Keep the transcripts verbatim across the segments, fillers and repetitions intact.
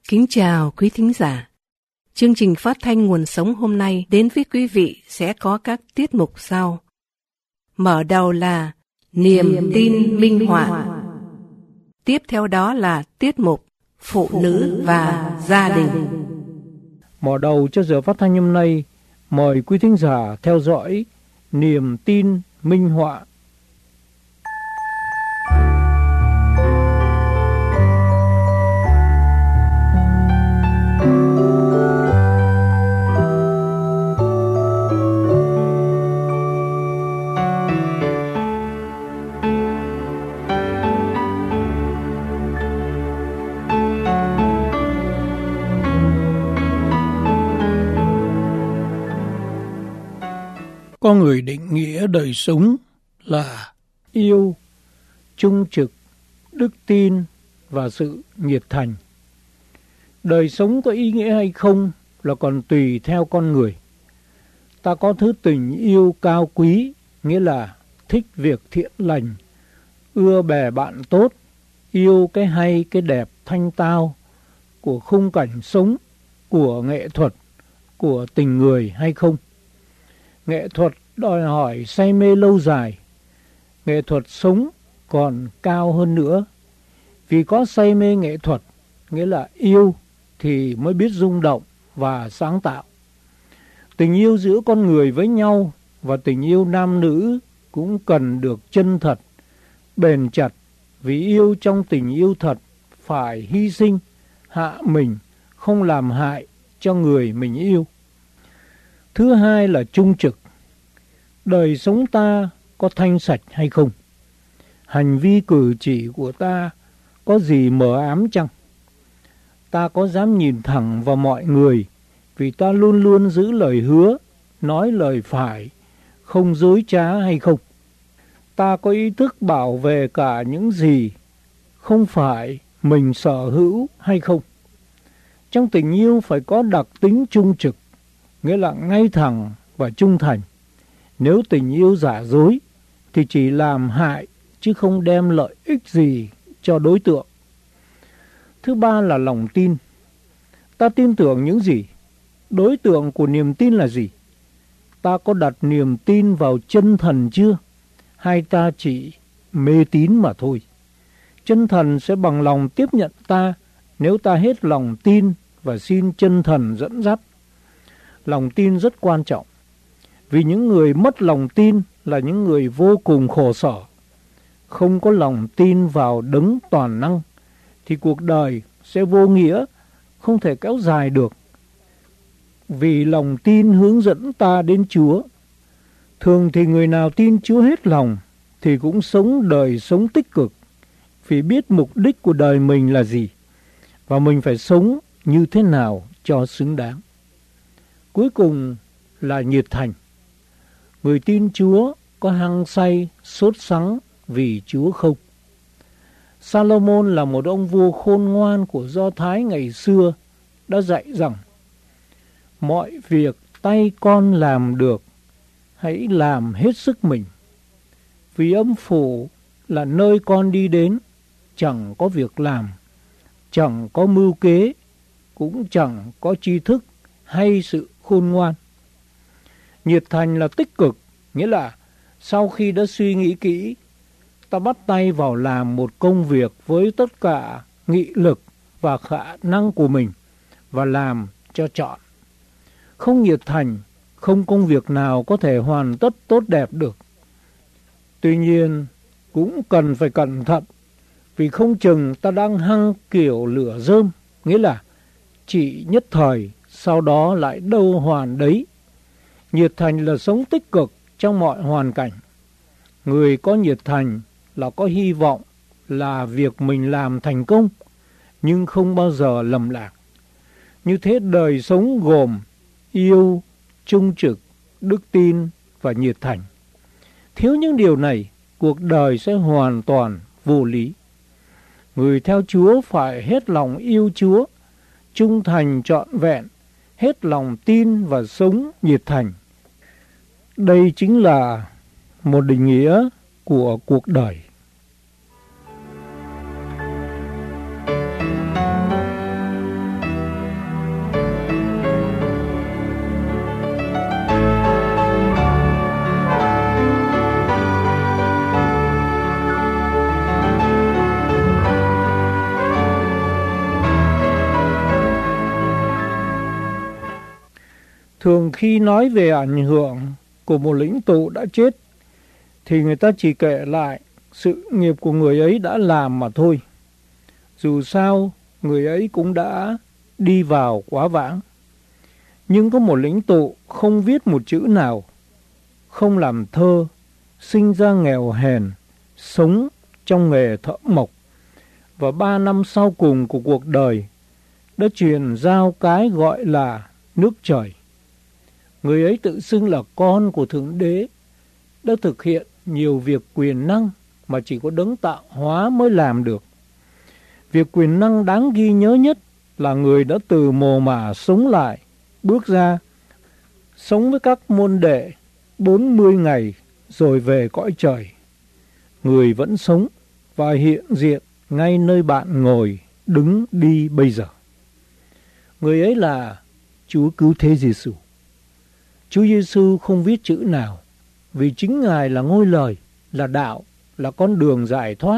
Kính chào quý thính giả. Chương trình phát thanh Nguồn Sống hôm nay đến với quý vị sẽ có các tiết mục sau. Mở đầu là Niềm, Niềm tin minh họa. Tiếp theo đó là tiết mục Phụ nữ và gia đình. Mở đầu cho giờ phát thanh hôm nay, mời quý thính giả theo dõi Niềm tin minh họa. Có người định nghĩa đời sống là yêu, trung trực, đức tin và sự nhiệt thành. Đời sống có ý nghĩa hay không là còn tùy theo con người. Ta có thứ tình yêu cao quý, nghĩa là thích việc thiện lành, ưa bè bạn tốt, yêu cái hay, cái đẹp, thanh tao của khung cảnh sống, của nghệ thuật, của tình người hay không. Nghệ thuật đòi hỏi say mê lâu dài. Nghệ thuật sống còn cao hơn nữa. Vì có say mê nghệ thuật, nghĩa là yêu, thì mới biết rung động và sáng tạo. Tình yêu giữa con người với nhau và tình yêu nam nữ cũng cần được chân thật, bền chặt. Vì yêu trong tình yêu thật phải hy sinh, hạ mình, không làm hại cho người mình yêu. Thứ hai là trung trực. Đời sống ta có thanh sạch hay không? Hành vi cử chỉ của ta có gì mờ ám chăng? Ta có dám nhìn thẳng vào mọi người vì ta luôn luôn giữ lời hứa, nói lời phải, không dối trá hay không? Ta có ý thức bảo vệ cả những gì không phải mình sở hữu hay không? Trong tình yêu phải có đặc tính trung trực, nghĩa là ngay thẳng và trung thành. Nếu tình yêu giả dối thì chỉ làm hại chứ không đem lợi ích gì cho đối tượng. Thứ ba là lòng tin. Ta tin tưởng những gì? Đối tượng của niềm tin là gì? Ta có đặt niềm tin vào chân thần chưa? Hay ta chỉ mê tín mà thôi? Chân thần sẽ bằng lòng tiếp nhận ta nếu ta hết lòng tin và xin chân thần dẫn dắt. Lòng tin rất quan trọng. Vì những người mất lòng tin là những người vô cùng khổ sở. Không có lòng tin vào đấng toàn năng thì cuộc đời sẽ vô nghĩa, không thể kéo dài được. Vì lòng tin hướng dẫn ta đến Chúa. Thường thì người nào tin Chúa hết lòng thì cũng sống đời sống tích cực, vì biết mục đích của đời mình là gì và mình phải sống như thế nào cho xứng đáng. Cuối cùng là nhiệt thành. Người tin Chúa có hăng say, sốt sắng vì Chúa không? Salomon là một ông vua khôn ngoan của Do Thái ngày xưa đã dạy rằng: mọi việc tay con làm được, hãy làm hết sức mình. Vì âm phủ là nơi con đi đến, chẳng có việc làm, chẳng có mưu kế, cũng chẳng có tri thức hay sự khôn ngoan. Nhiệt thành là tích cực, nghĩa là sau khi đã suy nghĩ kỹ, ta bắt tay vào làm một công việc với tất cả nghị lực và khả năng của mình và làm cho trọn. Không nhiệt thành, không công việc nào có thể hoàn tất tốt đẹp được. Tuy nhiên, cũng cần phải cẩn thận, vì không chừng ta đang hăng kiểu lửa rơm, nghĩa là chỉ nhất thời, sau đó lại đâu hoàn đấy. Nhiệt thành là sống tích cực trong mọi hoàn cảnh. Người có nhiệt thành là có hy vọng là việc mình làm thành công, nhưng không bao giờ lầm lạc. Như thế đời sống gồm yêu, trung trực, đức tin và nhiệt thành. Thiếu những điều này, cuộc đời sẽ hoàn toàn vô lý. Người theo Chúa phải hết lòng yêu Chúa, trung thành trọn vẹn, hết lòng tin và sống nhiệt thành. Đây chính là một định nghĩa của cuộc đời. Thường khi nói về ảnh hưởng của một lãnh tụ đã chết, thì người ta chỉ kể lại sự nghiệp của người ấy đã làm mà thôi. Dù sao, người ấy cũng đã đi vào quá vãng. Nhưng có một lãnh tụ không viết một chữ nào, không làm thơ, sinh ra nghèo hèn, sống trong nghề thợ mộc, và ba năm sau cùng của cuộc đời đã truyền giao cái gọi là nước trời. Người ấy tự xưng là con của Thượng Đế, đã thực hiện nhiều việc quyền năng mà chỉ có đấng tạo hóa mới làm được. Việc quyền năng đáng ghi nhớ nhất là người đã từ mồ mả sống lại, bước ra, sống với các môn đệ bốn mươi ngày rồi về cõi trời. Người vẫn sống và hiện diện ngay nơi bạn ngồi, đứng, đi bây giờ. Người ấy là Chúa Cứu Thế Giêsu. Chúa Giêsu không viết chữ nào, vì chính Ngài là ngôi lời, là đạo, là con đường giải thoát.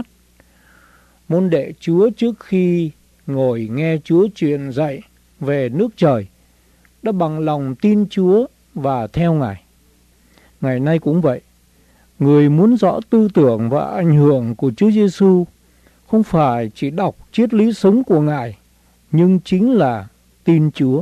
Môn đệ Chúa trước khi ngồi nghe Chúa truyền dạy về nước trời đã bằng lòng tin Chúa và theo Ngài. Ngày nay cũng vậy. Người muốn rõ tư tưởng và ảnh hưởng của Chúa Giêsu không phải chỉ đọc triết lý sống của Ngài, nhưng chính là tin Chúa.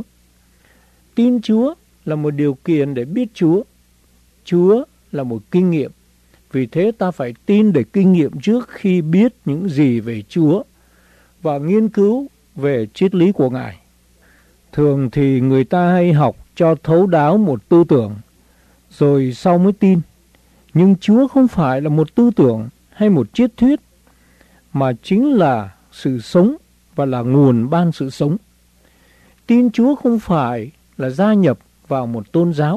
Tin Chúa là một điều kiện để biết Chúa. Chúa là một kinh nghiệm. Vì thế ta phải tin để kinh nghiệm trước khi biết những gì về Chúa và nghiên cứu về triết lý của Ngài. Thường thì người ta hay học cho thấu đáo một tư tưởng, rồi sau mới tin. Nhưng Chúa không phải là một tư tưởng hay một triết thuyết, mà chính là sự sống và là nguồn ban sự sống. Tin Chúa không phải là gia nhập vào một tôn giáo.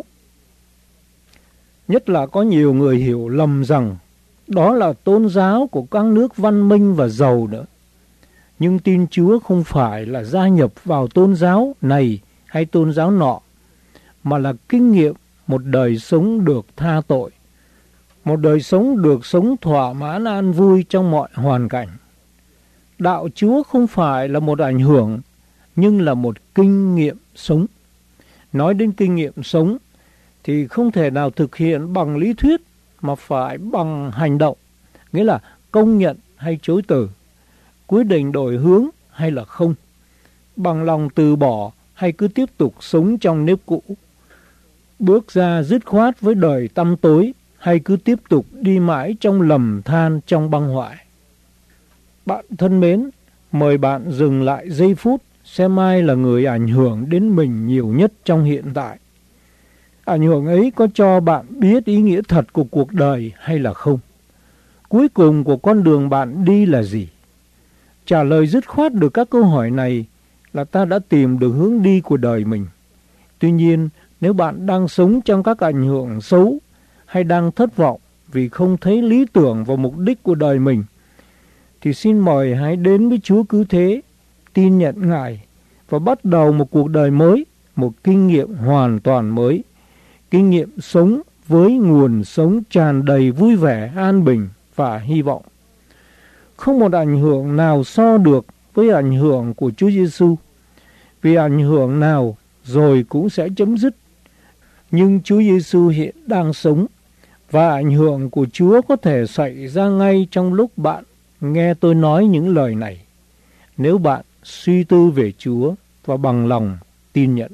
Nhất là có nhiều người hiểu lầm rằng đó là tôn giáo của các nước văn minh và giàu nữa. Nhưng tin Chúa không phải là gia nhập vào tôn giáo này hay tôn giáo nọ, mà là kinh nghiệm một đời sống được tha tội, một đời sống được sống thỏa mãn an vui trong mọi hoàn cảnh. Đạo Chúa không phải là một ảnh hưởng, nhưng là một kinh nghiệm sống. Nói đến kinh nghiệm sống thì không thể nào thực hiện bằng lý thuyết, mà phải bằng hành động, nghĩa là công nhận hay chối từ, quyết định đổi hướng hay là không, bằng lòng từ bỏ hay cứ tiếp tục sống trong nếp cũ, bước ra dứt khoát với đời tăm tối hay cứ tiếp tục đi mãi trong lầm than trong băng hoại. Bạn thân mến, mời bạn dừng lại giây phút xem ai là người ảnh hưởng đến mình nhiều nhất trong hiện tại. Ảnh hưởng ấy có cho bạn biết ý nghĩa thật của cuộc đời hay là không? Cuối cùng của con đường bạn đi là gì? Trả lời dứt khoát được các câu hỏi này là ta đã tìm được hướng đi của đời mình. Tuy nhiên, nếu bạn đang sống trong các ảnh hưởng xấu hay đang thất vọng vì không thấy lý tưởng và mục đích của đời mình, thì xin mời hãy đến với Chúa Cứu Thế, tin nhận Ngài và bắt đầu một cuộc đời mới, một kinh nghiệm hoàn toàn mới, kinh nghiệm sống với nguồn sống tràn đầy vui vẻ, an bình và hy vọng. Không một ảnh hưởng nào so được với ảnh hưởng của Chúa Giêsu, vì ảnh hưởng nào rồi cũng sẽ chấm dứt. Nhưng Chúa Giêsu hiện đang sống, và ảnh hưởng của Chúa có thể xảy ra ngay trong lúc bạn nghe tôi nói những lời này, nếu bạn suy tư về Chúa và bằng lòng tin nhận.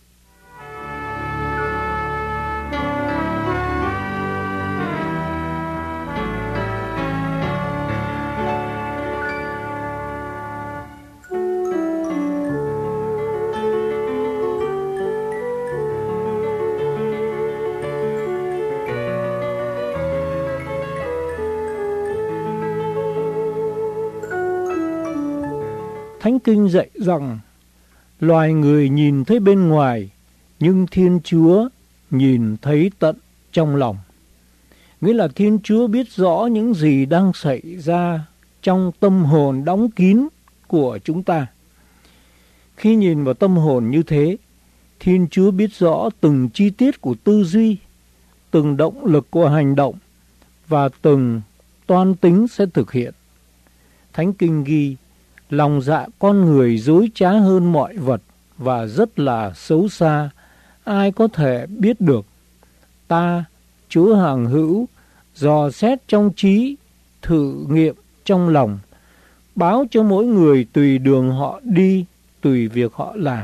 Thánh Kinh dạy rằng loài người nhìn thấy bên ngoài, nhưng Thiên Chúa nhìn thấy tận trong lòng. Nghĩa là Thiên Chúa biết rõ những gì đang xảy ra trong tâm hồn đóng kín của chúng ta. Khi nhìn vào tâm hồn như thế, Thiên Chúa biết rõ từng chi tiết của tư duy, từng động lực của hành động và từng toan tính sẽ thực hiện. Thánh Kinh ghi, lòng dạ con người dối trá hơn mọi vật và rất là xấu xa, ai có thể biết được. Ta, Chúa hằng hữu, dò xét trong trí, thử nghiệm trong lòng, báo cho mỗi người tùy đường họ đi, tùy việc họ làm.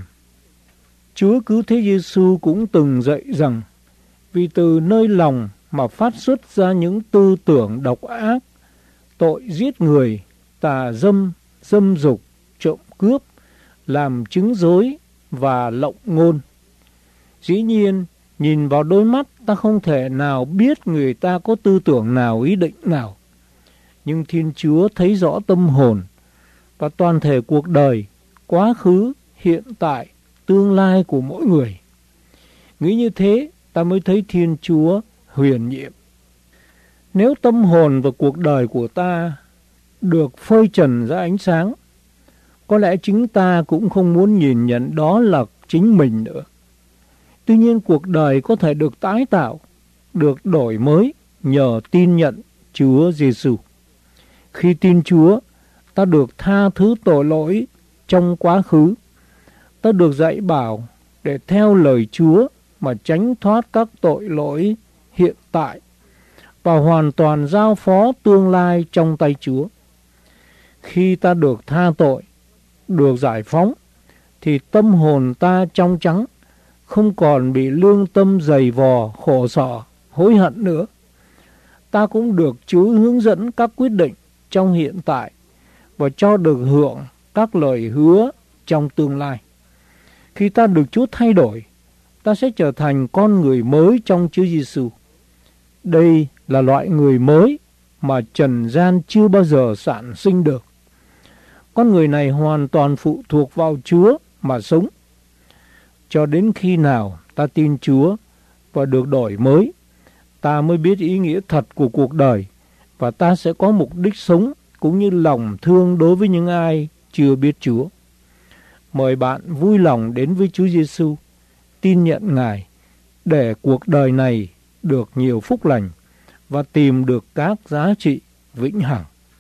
Chúa Cứu Thế Giêsu cũng từng dạy rằng, vì từ nơi lòng mà phát xuất ra những tư tưởng độc ác, tội giết người, tà dâm, dâm dục, trộm cướp, làm chứng dối và lộng ngôn. Dĩ nhiên, nhìn vào đôi mắt ta không thể nào biết người ta có tư tưởng nào, ý định nào. Nhưng Thiên Chúa thấy rõ tâm hồn và toàn thể cuộc đời, quá khứ, hiện tại, tương lai của mỗi người. Nghĩ như thế, ta mới thấy Thiên Chúa huyền nhiệm. Nếu tâm hồn và cuộc đời của ta được phơi trần ra ánh sáng, có lẽ chính ta cũng không muốn nhìn nhận đó là chính mình nữa. Tuy nhiên cuộc đời có thể được tái tạo, được đổi mới nhờ tin nhận Chúa Giêsu. Khi tin Chúa, ta được tha thứ tội lỗi trong quá khứ. Ta được dạy bảo để theo lời Chúa mà tránh thoát các tội lỗi hiện tại và hoàn toàn giao phó tương lai trong tay Chúa. Khi ta được tha tội, được giải phóng, thì tâm hồn ta trong trắng, không còn bị lương tâm dày vò, khổ sở, hối hận nữa. Ta cũng được Chúa hướng dẫn các quyết định trong hiện tại và cho được hưởng các lời hứa trong tương lai. Khi ta được Chúa thay đổi, ta sẽ trở thành con người mới trong Chúa Giêsu. Đây là loại người mới mà trần gian chưa bao giờ sản sinh được. Con người này hoàn toàn phụ thuộc vào Chúa mà sống. Cho đến khi nào ta tin Chúa và được đổi mới, ta mới biết ý nghĩa thật của cuộc đời và ta sẽ có mục đích sống cũng như lòng thương đối với những ai chưa biết Chúa. Mời bạn vui lòng đến với Chúa Giêsu, tin nhận Ngài để cuộc đời này được nhiều phúc lành và tìm được các giá trị vĩnh hằng.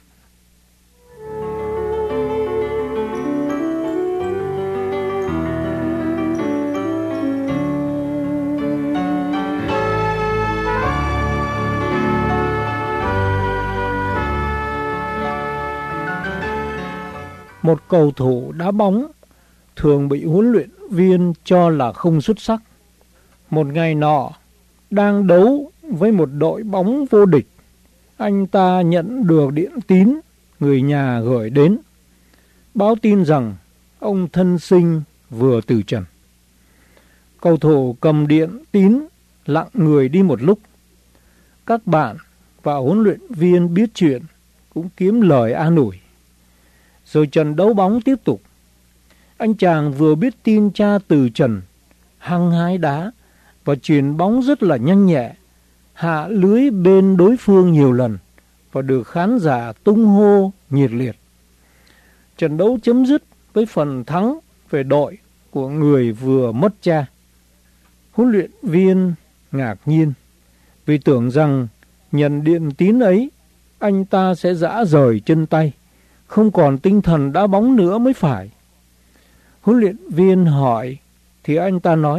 Một cầu thủ đá bóng thường bị huấn luyện viên cho là không xuất sắc. Một ngày nọ, đang đấu với một đội bóng vô địch, anh ta nhận được điện tín người nhà gửi đến, báo tin rằng ông thân sinh vừa từ trần. Cầu thủ cầm điện tín lặng người đi một lúc. Các bạn và huấn luyện viên biết chuyện cũng kiếm lời an ủi. Rồi trận đấu bóng tiếp tục. Anh chàng vừa biết tin cha từ trần, hăng hái đá và chuyền bóng rất là nhanh nhẹ, hạ lưới bên đối phương nhiều lần và được khán giả tung hô nhiệt liệt. Trận đấu chấm dứt với phần thắng về đội của người vừa mất cha. Huấn luyện viên ngạc nhiên vì tưởng rằng nhận điện tín ấy anh ta sẽ rã rời chân tay, không còn tinh thần đá bóng nữa mới phải. Huấn luyện viên hỏi thì anh ta nói: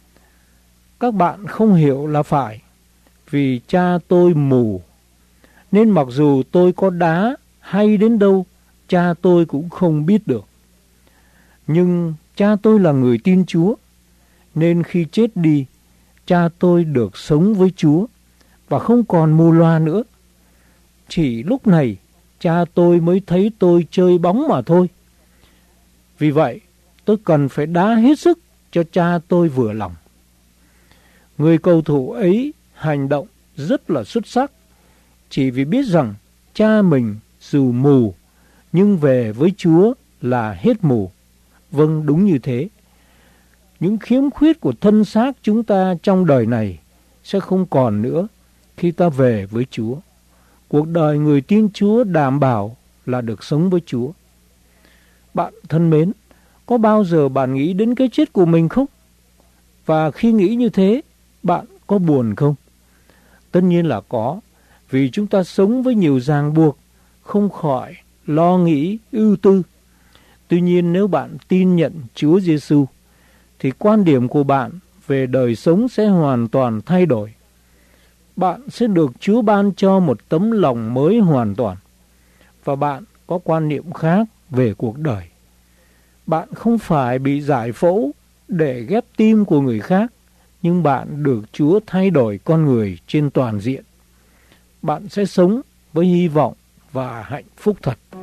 các bạn không hiểu là phải, vì cha tôi mù, nên mặc dù tôi có đá hay đến đâu, cha tôi cũng không biết được. Nhưng cha tôi là người tin Chúa, nên khi chết đi, cha tôi được sống với Chúa và không còn mù loa nữa. Chỉ lúc này, cha tôi mới thấy tôi chơi bóng mà thôi. Vì vậy, tôi cần phải đá hết sức cho cha tôi vừa lòng. Người cầu thủ ấy hành động rất là xuất sắc, chỉ vì biết rằng cha mình dù mù, nhưng về với Chúa là hết mù. Vâng, đúng như thế. Những khiếm khuyết của thân xác chúng ta trong đời này sẽ không còn nữa khi ta về với Chúa. Cuộc đời người tin Chúa đảm bảo là được sống với Chúa. Bạn thân mến, có bao giờ bạn nghĩ đến cái chết của mình không? Và khi nghĩ như thế, bạn có buồn không? Tất nhiên là có, vì chúng ta sống với nhiều ràng buộc, không khỏi lo nghĩ, ưu tư. Tuy nhiên nếu bạn tin nhận Chúa Giêsu, thì quan điểm của bạn về đời sống sẽ hoàn toàn thay đổi. Bạn sẽ được Chúa ban cho một tấm lòng mới hoàn toàn, và bạn có quan niệm khác về cuộc đời. Bạn không phải bị giải phẫu để ghép tim của người khác, nhưng bạn được Chúa thay đổi con người trên toàn diện. Bạn sẽ sống với hy vọng và hạnh phúc thật.